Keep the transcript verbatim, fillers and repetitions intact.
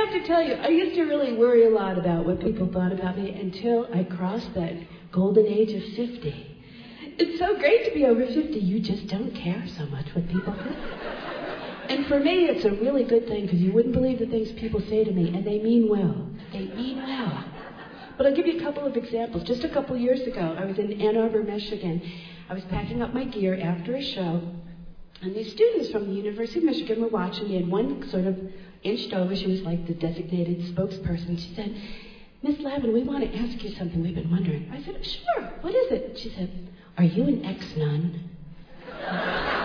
have to tell you, I used to really worry a lot about what people thought about me until I crossed that golden age of fifty. It's so great to be over fifty. You just don't care so much what people think. And for me, it's a really good thing because you wouldn't believe the things people say to me, and they mean well. They mean well. But I'll give you a couple of examples. Just a couple years ago, I was in Ann Arbor, Michigan. I was packing up my gear after a show, and these students from the University of Michigan were watching me, and one sort of inched over. She was like the designated spokesperson. She said, "Miss Lavin, we want to ask you something we've been wondering." I said, "Sure, what is it?" She said, "Are you an ex-nun?"